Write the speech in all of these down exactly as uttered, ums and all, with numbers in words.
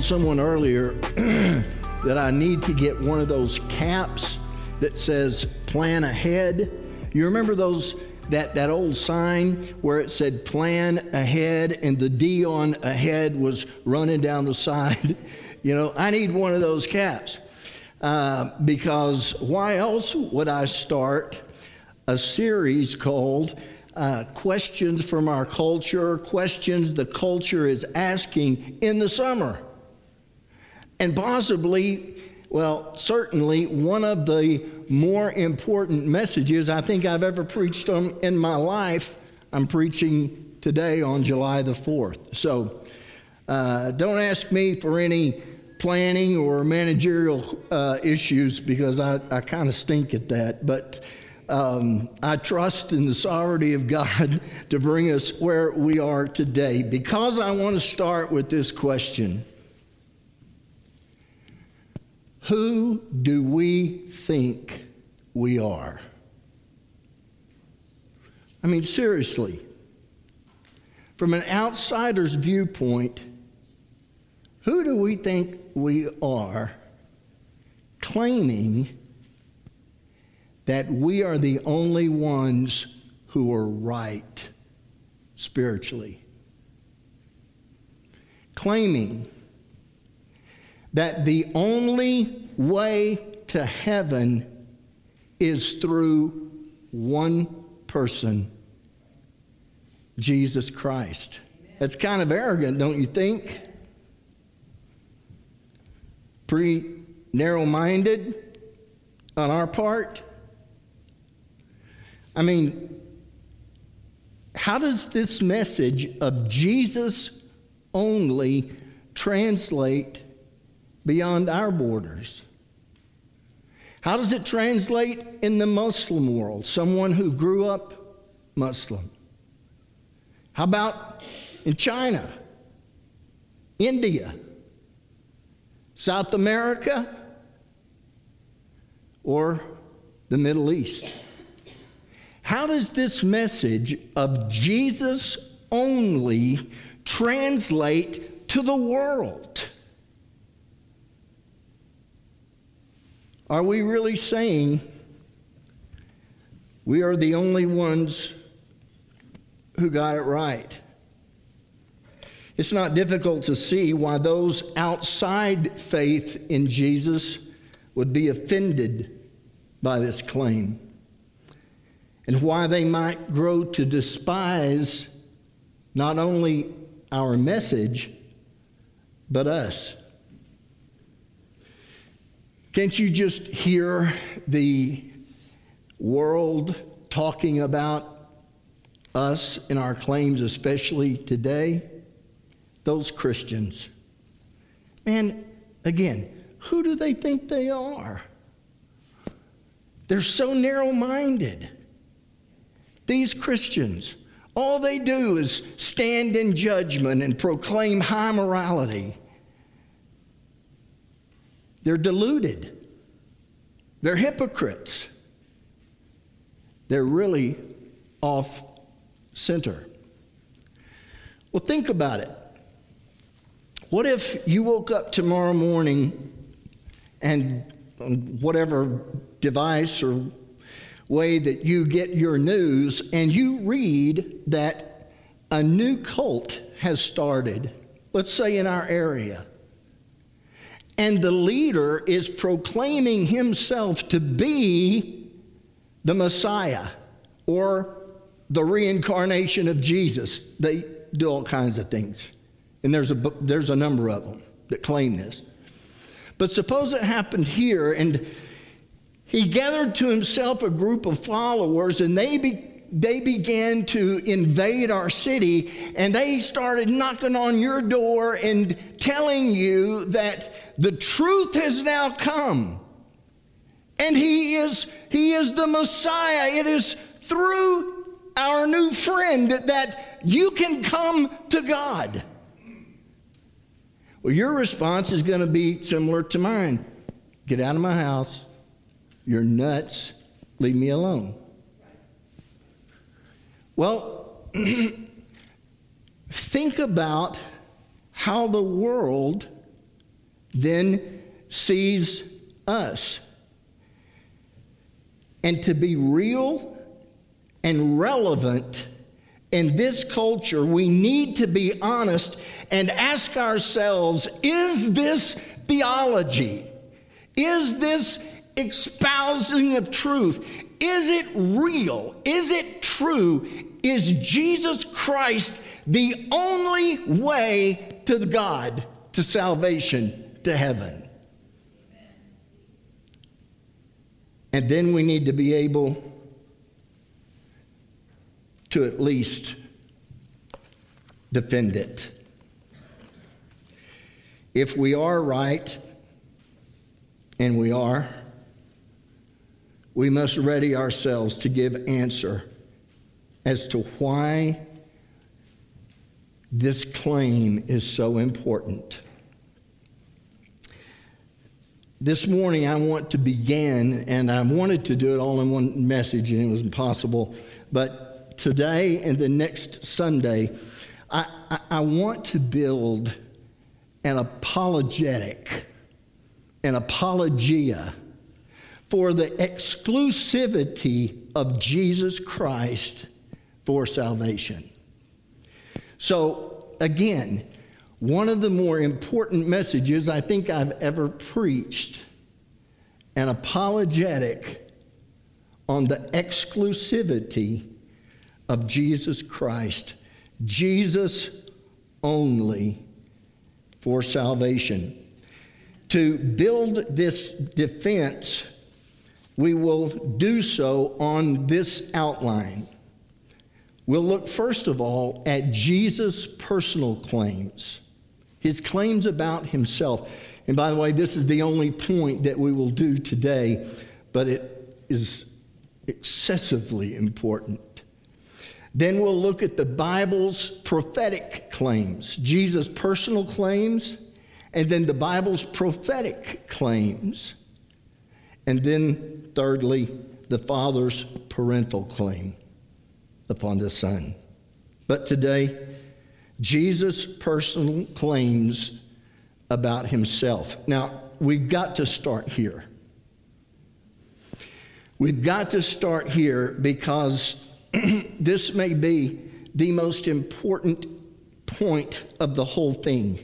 told someone earlier that I need to get one of those caps that says plan ahead. You remember those that, that old sign where it said plan ahead and the D on ahead was running down the side? You know, I need one of those caps uh, because why else would I start a series called uh, Questions from Our Culture, Questions the Culture is Asking in the Summer? And possibly, well, certainly one of the more important messages I think I've ever preached on in my life, I'm preaching today on July the fourth. So uh, don't ask me for any planning or managerial uh, issues because I, I kind of stink at that. But um, I trust in the sovereignty of God to bring us where we are today, because I want to start with this question. Who do we think we are? I mean, seriously, from an outsider's viewpoint, who do we think we are, claiming that we are the only ones who are right spiritually? Claiming that the only way to heaven is through one person, Jesus Christ. That's kind of arrogant, don't you think? Pretty narrow-minded on our part. I mean, how does this message of Jesus only translate beyond our borders? How does it translate in the Muslim world, someone who grew up Muslim? How about in China, India, South America, or the Middle East? How does this message of Jesus only translate to the world? Are we really saying we are the only ones who got it right? It's not difficult to see why those outside faith in Jesus would be offended by this claim, and why they might grow to despise not only our message, but us. Can't you just hear the world talking about us in our claims, especially today? Those Christians. And again, who do they think they are? They're so narrow-minded. These Christians, all they do is stand in judgment and proclaim high morality. They're deluded. They're hypocrites. They're really off center. Well, think about it. What if you woke up tomorrow morning and on whatever device or way that you get your news, and you read that a new cult has started, let's say in our area, and the leader is proclaiming himself to be the Messiah or the reincarnation of Jesus. They do all kinds of things. And there's a, there's a number of them that claim this. But suppose it happened here, and he gathered to himself a group of followers, and they be, they began to invade our city, and they started knocking on your door and telling you that the truth has now come, and he is he is the Messiah. It is through our new friend that you can come to God. Well, your response is going to be similar to mine. Get out of my house. You're nuts. Leave me alone. Well, think about how the world then sees us. And to be real and relevant in this culture, we need to be honest and ask ourselves, is this theology? Is this espousing of truth? Is it real? Is it true? Is Jesus Christ the only way to God, to salvation, to heaven? And then we need to be able to at least defend it. If we are right, and we are, we must ready ourselves to give answer as to why this claim is so important. This morning I want to begin, and I wanted to do it all in one message, and it was impossible, but today and the next Sunday, I, I, I want to build an apologetic, an apologia for the exclusivity of Jesus Christ for salvation. So, again, one of the more important messages I think I've ever preached, an apologetic on the exclusivity of Jesus Christ, Jesus only for salvation. To build this defense, we will do so on this outline. We'll look first of all at Jesus' personal claims, his claims about himself. And by the way, this is the only point that we will do today, but it is excessively important. Then we'll look at the Bible's prophetic claims, Jesus' personal claims, and then the Bible's prophetic claims. And then, thirdly, the Father's parental claim upon the Son. But today, Jesus' personal claims about himself. Now, we've got to start here. We've got to start here because this may be the most important point of the whole thing.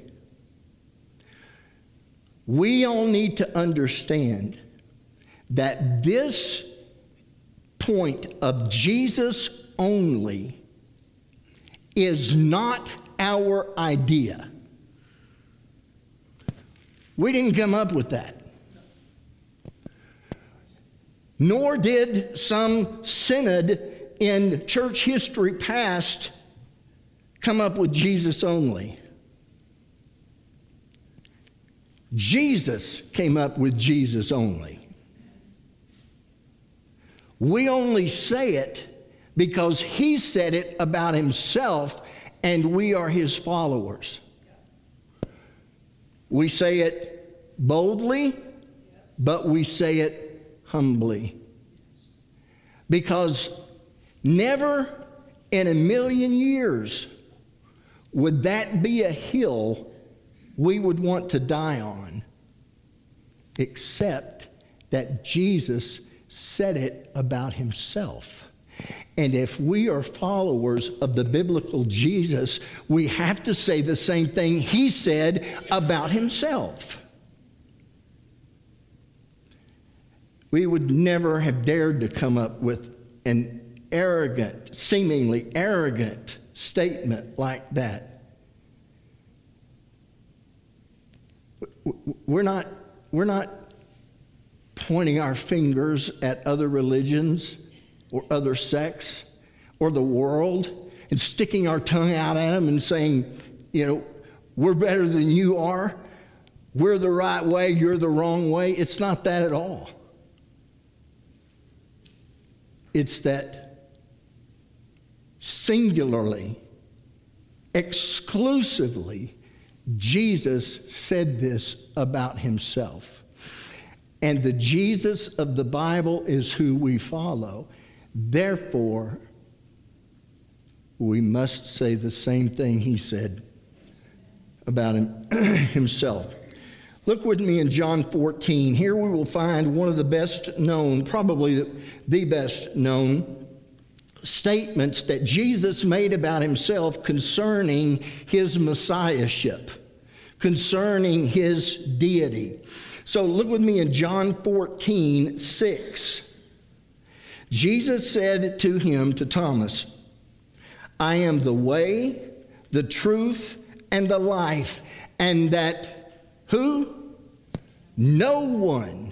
We all need to understand that this point of Jesus only is not our idea. We didn't come up with that. Nor did some synod in church history past come up with Jesus only. Jesus came up with Jesus only. We only say it because he said it about himself, and we are his followers. We say it boldly, but we say it humbly. Because never in a million years would that be a hill we would want to die on, except that Jesus said it about himself. And if we are followers of the biblical Jesus, we have to say the same thing he said about himself. We would never have dared to come up with an arrogant, seemingly arrogant statement like that. We're not, we're not pointing our fingers at other religions or other sects or the world and sticking our tongue out at them and saying, you know, we're better than you are. We're the right way, you're the wrong way. It's not that at all. It's that singularly, exclusively, Jesus said this about himself. And the Jesus of the Bible is who we follow. Therefore, we must say the same thing he said about him, himself. Look with me in John fourteen. Here we will find one of the best known, probably the best known statements that Jesus made about himself concerning his messiahship, concerning his deity. So look with me in John fourteen, six. Jesus said to him, to Thomas, I am the way, the truth, and the life, and that who? No one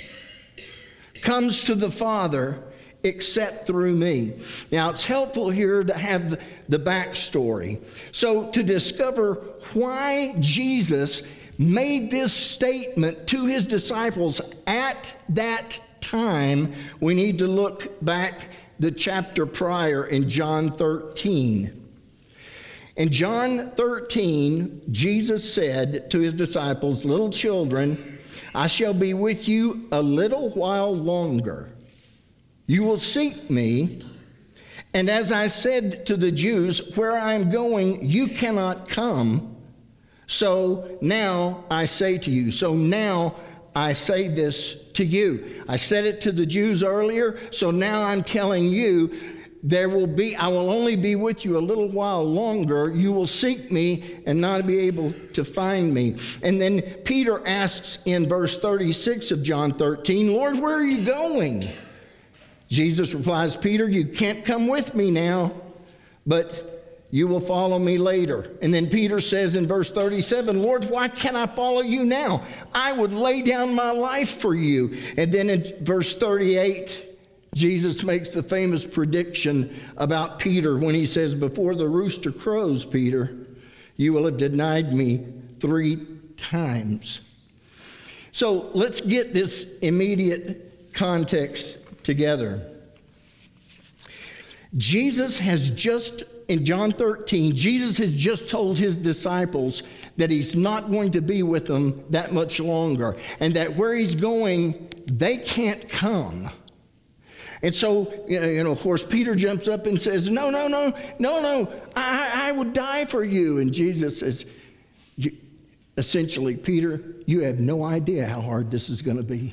comes to the Father except through me. Now, it's helpful here to have the, the backstory. So, to discover why Jesus made this statement to his disciples at that time, we need to look back the chapter prior in John thirteen. In John thirteen, Jesus said to his disciples, little children, I shall be with you a little while longer. You will seek me, and as I said to the Jews, where I am going, you cannot come. So now I say to you, so now I say this to you. I said it to the Jews earlier, so now I'm telling you, there will be, I will only be with you a little while longer. You will seek me and not be able to find me. And then Peter asks in verse thirty-six of John thirteen, Lord, where are you going? Jesus replies, Peter, you can't come with me now, but you will follow me later. And then Peter says in verse thirty-seven, Lord, why can't I follow you now? I would lay down my life for you. And then in verse thirty-eight, Jesus makes the famous prediction about Peter when he says, before the rooster crows, Peter, you will have denied me three times. So let's get this immediate context together. Jesus has just, in John thirteen, Jesus has just told his disciples that he's not going to be with them that much longer, and that where he's going, they can't come. And so, you know, of course, Peter jumps up and says, no, no, no, no, no, I, I would die for you. And Jesus says, essentially, Peter, you have no idea how hard this is going to be.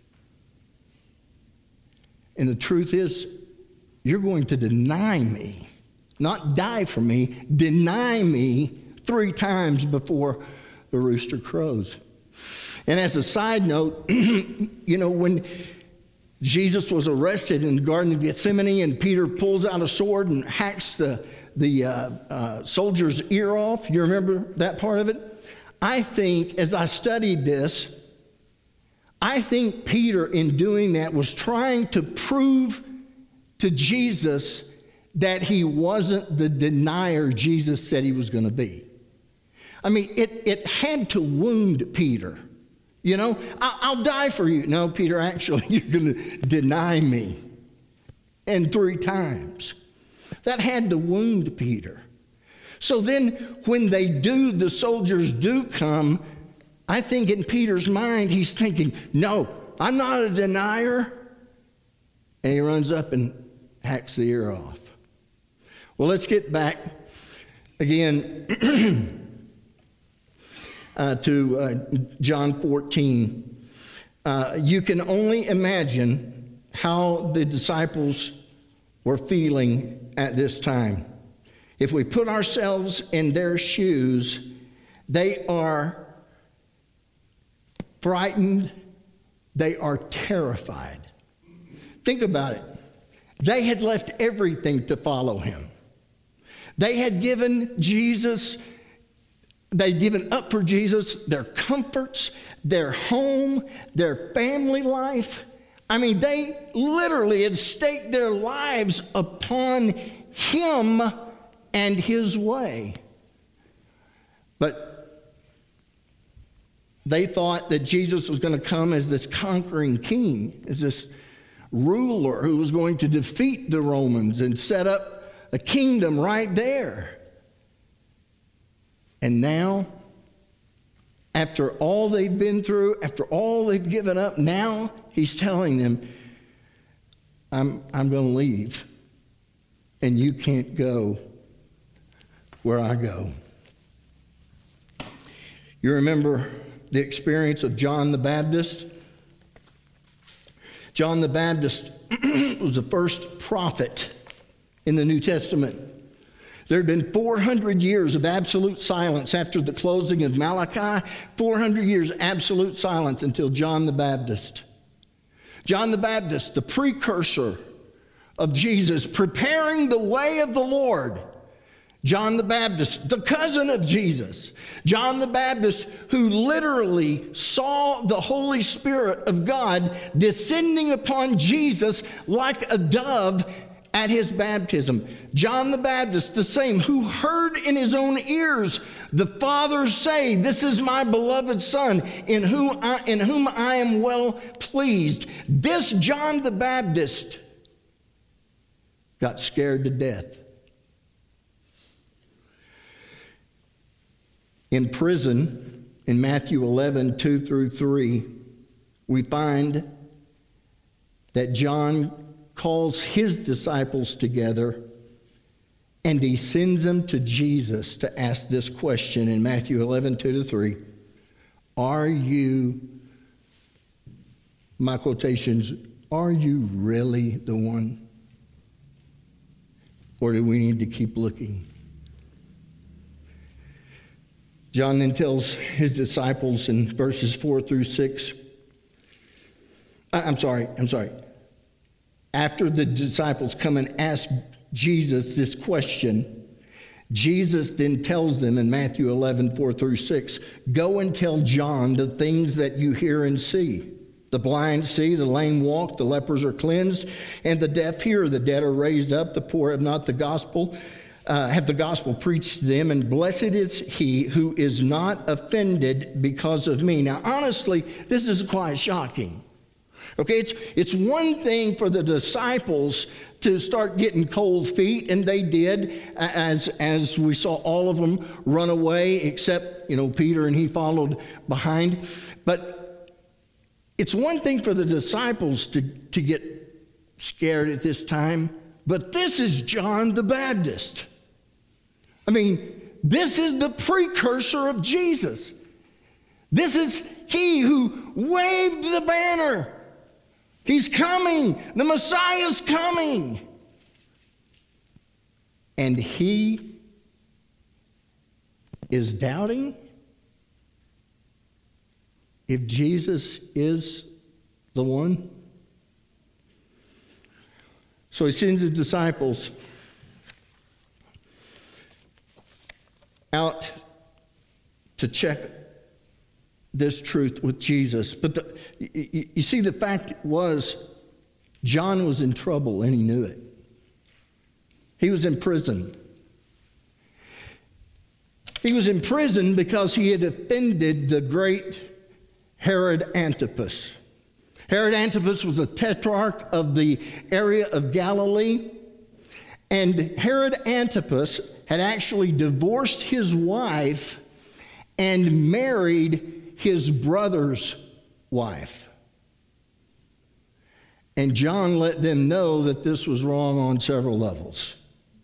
And the truth is, you're going to deny me, not die for me, deny me three times before the rooster crows. And as a side note, you know, when Jesus was arrested in the Garden of Gethsemane and Peter pulls out a sword and hacks the, the uh, uh, soldier's ear off, you remember that part of it? I think, as I studied this, I think Peter, in doing that, was trying to prove to Jesus that he wasn't the denier Jesus said he was going to be. I mean, it, it had to wound Peter. You know, I'll, I'll die for you. No, Peter, actually, you're going to deny me. And three times. That had to wound Peter. So then when they do, the soldiers do come, I think in Peter's mind, he's thinking, no, I'm not a denier. And he runs up and hacks the ear off. Well, let's get back again uh, to uh, John fourteen. Uh, you can only imagine how the disciples were feeling at this time. If we put ourselves in their shoes, they are frightened, they are terrified. Think about it. They had left everything to follow him. They had given Jesus, they'd given up for Jesus their comforts, their home, their family life. I mean, they literally had staked their lives upon him and his way. But they thought that Jesus was going to come as this conquering king, as this ruler who was going to defeat the Romans and set up a kingdom right there. And now, after all they've been through, after all they've given up, now he's telling them, I'm, I'm going to leave, and you can't go where I go. You remember the experience of John the Baptist. John the Baptist was the first prophet in the New Testament. There had been four hundred years of absolute silence after the closing of Malachi, four hundred years absolute silence until John the Baptist. John the Baptist, the precursor of Jesus, preparing the way of the Lord. John the Baptist, the cousin of Jesus. John the Baptist, who literally saw the Holy Spirit of God descending upon Jesus like a dove at his baptism. John the Baptist, the same, who heard in his own ears the Father say, "This is my beloved Son, in whom I, in whom I am well pleased." This John the Baptist got scared to death. In prison, in Matthew eleven, two through three, we find that John calls his disciples together and he sends them to Jesus to ask this question in Matthew eleven, two to three. Are you, my quotations, are you really the one? Or do we need to keep looking? John then tells his disciples in verses four through six. I'm sorry, I'm sorry. After the disciples come and ask Jesus this question, Jesus then tells them in Matthew eleven, four through six, "Go and tell John the things that you hear and see. The blind see, the lame walk, the lepers are cleansed, and the deaf hear, the dead are raised up, the poor have not the gospel, uh, have the gospel preached to them, and blessed is he who is not offended because of me." Now, honestly, this is quite shocking. Okay, it's, it's one thing for the disciples to start getting cold feet, and they did, as, as we saw all of them run away, except, you know, Peter, and he followed behind. But it's one thing for the disciples to, to get scared at this time, but this is John the Baptist. I mean, this is the precursor of Jesus. This is he who waved the banner. He's coming. The Messiah's coming. And he is doubting if Jesus is the one. So he sends his disciples out to check this truth with Jesus. But the, you, you see, the fact was John was in trouble and he knew it. He was in prison. He was in prison because he had offended the great Herod Antipas. Herod Antipas was a tetrarch of the area of Galilee. And Herod Antipas had actually divorced his wife and married his brother's wife. And John let them know that this was wrong on several levels.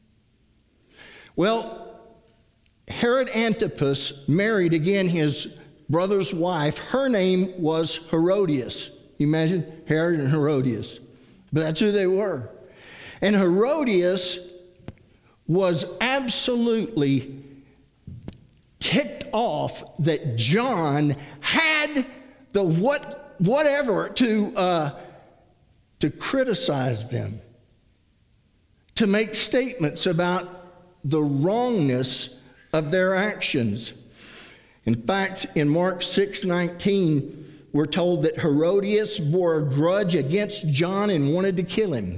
Well, Herod Antipas married again his brother's wife. Her name was Herodias. You imagine Herod and Herodias. But that's who they were. And Herodias was absolutely ticked off that John had the what whatever to uh, to criticize them, to make statements about the wrongness of their actions. In fact, in Mark six nineteen, we're told that Herodias bore a grudge against John and wanted to kill him.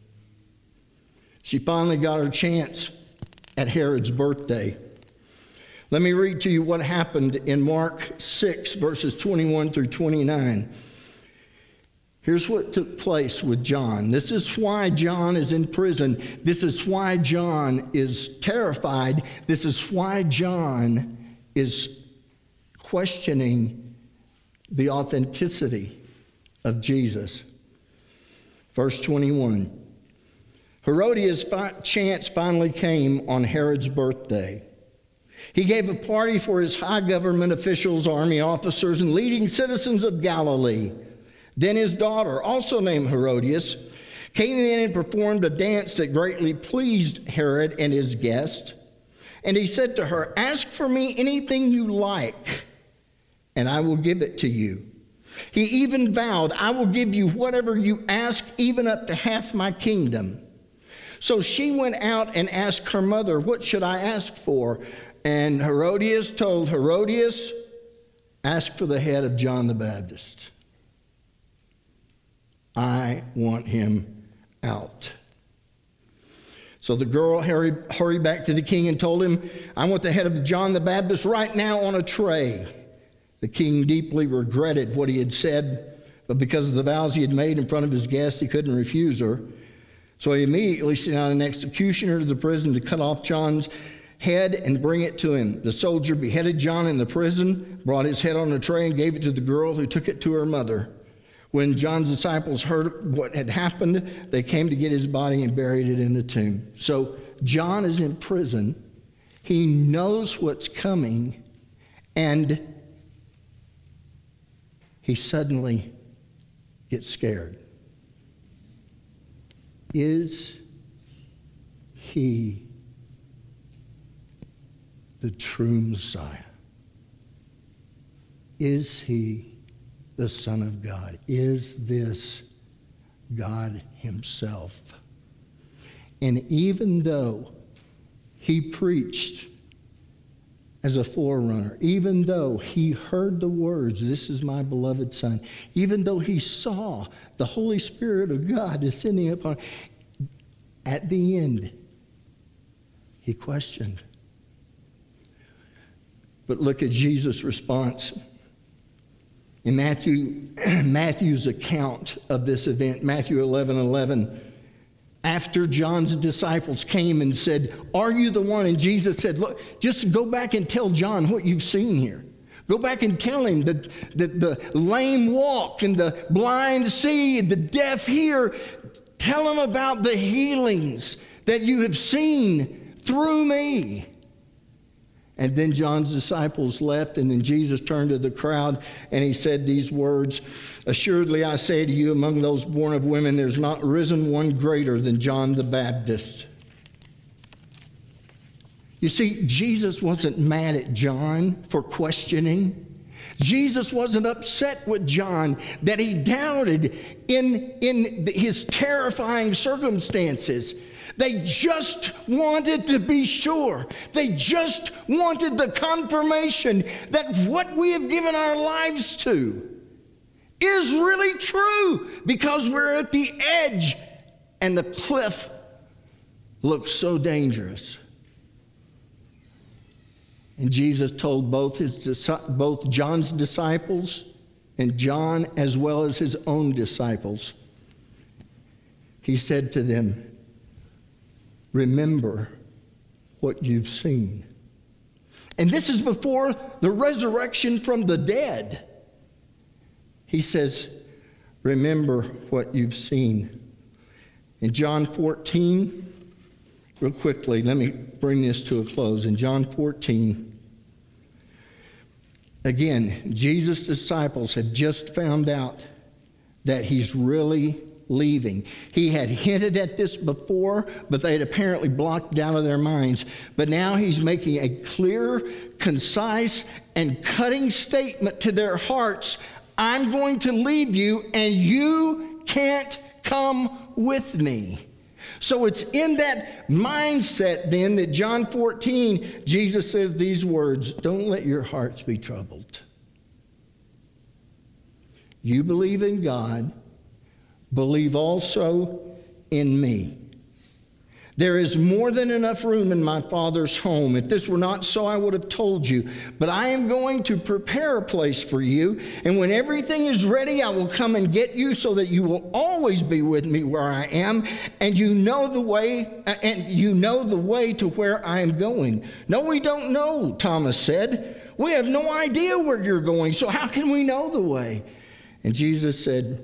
She finally got her chance at Herod's birthday. Let me read to you what happened in Mark six, verses twenty-one through twenty-nine. Here's what took place with John. This is why John is in prison. This is why John is terrified. This is why John is questioning the authenticity of Jesus. Verse twenty-one. Herodias' chance finally came on Herod's birthday. He gave a party for his high government officials, army officers, and leading citizens of Galilee. Then his daughter, also named Herodias, came in and performed a dance that greatly pleased Herod and his guests. And he said to her, "Ask for me anything you like, and I will give it to you." He even vowed, "I will give you whatever you ask, even up to half my kingdom." So she went out and asked her mother, "What should I ask for?" And Herodias told Herodias, "Ask for the head of John the Baptist. I want him out." So the girl hurried, hurried back to the king and told him, "I want the head of John the Baptist right now on a tray." The king deeply regretted what he had said, but because of the vows he had made in front of his guests, he couldn't refuse her. So he immediately sent out an executioner to the prison to cut off John's head and bring it to him. The soldier beheaded John in the prison, brought his head on a tray, and gave it to the girl, who took it to her mother. When John's disciples heard what had happened, they came to get his body and buried it in the tomb. So John is in prison. He knows what's coming, and he suddenly gets scared. Is he the true Messiah? Is he the Son of God? Is this God himself? And even though he preached as a forerunner, even though he heard the words, "This is my beloved Son," even though he saw the Holy Spirit of God descending upon, at the end, he questioned. But look at Jesus' response. In Matthew, Matthew's account of this event, Matthew eleven eleven, after John's disciples came and said, "Are you the one?" And Jesus said, "Look, just go back and tell John what you've seen here. Go back and tell him that, that the lame walk and the blind see and the deaf hear. Tell him about the healings that you have seen through me." And then John's disciples left, and then Jesus turned to the crowd and he said these words, "Assuredly I say to you, among those born of women, there's not risen one greater than John the Baptist." You see, Jesus wasn't mad at John for questioning. Jesus wasn't upset with John that he doubted in, in his terrifying circumstances. They just wanted to be sure. They just wanted the confirmation that what we have given our lives to is really true, because we're at the edge and the cliff looks so dangerous. And Jesus told both his both John's disciples and John as well as his own disciples, he said to them, "Remember what you've seen." And this is before the resurrection from the dead. He says, "Remember what you've seen." In John fourteen, real quickly, let me bring this to a close. In John fourteen, again, Jesus' disciples had just found out that he's really leaving. He had hinted at this before, but they had apparently blocked it out of their minds. But now he's making a clear, concise, and cutting statement to their hearts. "I'm going to leave you, and you can't come with me." So it's in that mindset then that John fourteen, Jesus says these words, "Don't let your hearts be troubled. You believe in God, believe also in me. There is more than enough room in my Father's home. If this were not so, I would have told you. But I am going to prepare a place for you. And when everything is ready, I will come and get you, so that you will always be with me where I am. And you know the way, and you know the way to where I am going." "No, we don't know," Thomas said. "We have no idea where you're going, so how can we know the way?" And Jesus said,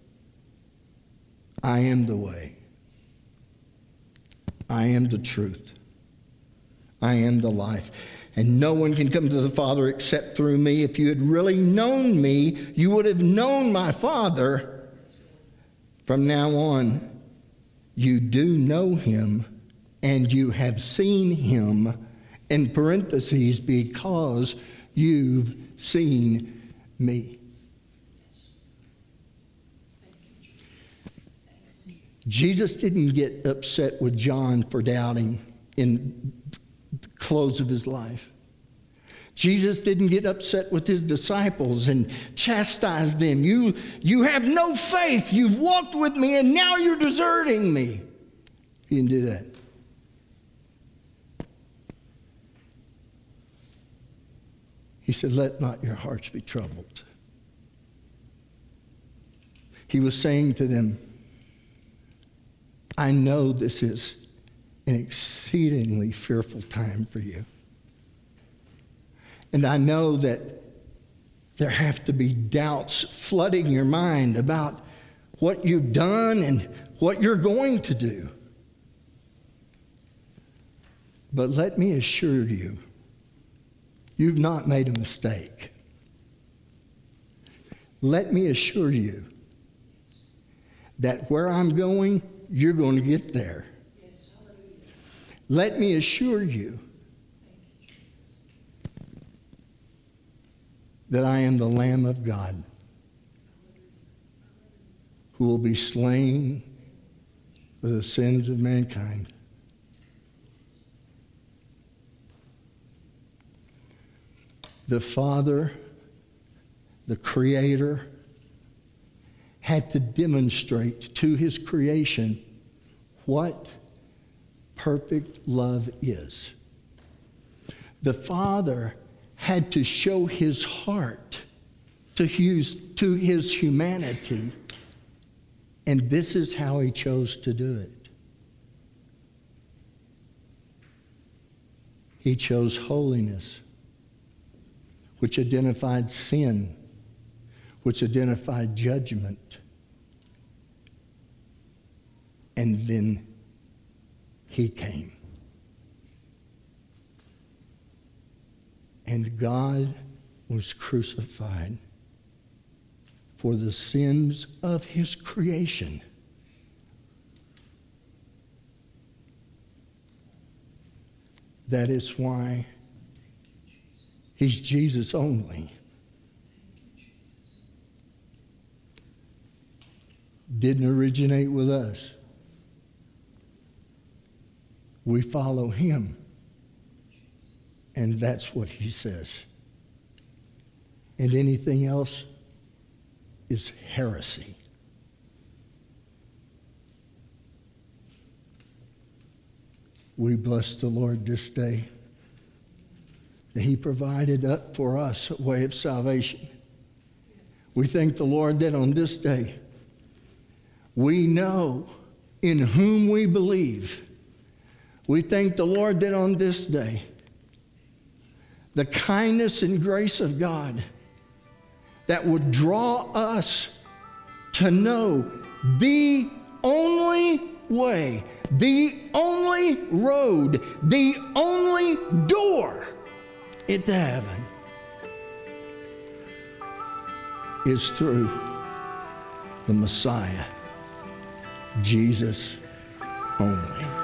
"I am the way. I am the truth. I am the life." And no one can come to the Father except through me. If you had really known me, you would have known my Father. From now on, you do know him, and you have seen him, in parentheses, because you've seen me. Jesus didn't get upset with John for doubting in the close of his life. Jesus didn't get upset with his disciples and chastise them. You, you have no faith. You've walked with me and now you're deserting me. He didn't do that. He said, let not your hearts be troubled. He was saying to them, I know this is an exceedingly fearful time for you. And I know that there have to be doubts flooding your mind about what you've done and what you're going to do. But let me assure you, you've not made a mistake. Let me assure you that where I'm going, you're going to get there. Let me assure you that I am the Lamb of God who will be slain for the sins of mankind. The Father, the Creator, had to demonstrate to his creation what perfect love is. The Father had to show his heart to his, to his humanity, and this is how he chose to do it. He chose holiness, which identified sin, which identified judgment. And then he came. And God was crucified for the sins of his creation. That is why he's Jesus only. Didn't originate with us. We follow him. And that's what he says. And anything else is heresy. We bless the Lord this day that he provided up for us a way of salvation. We thank the Lord that on this day we know in whom we believe. We thank the Lord that on this day the kindness and grace of God that would draw us to know the only way, the only road, the only door into heaven is through the Messiah, Jesus only.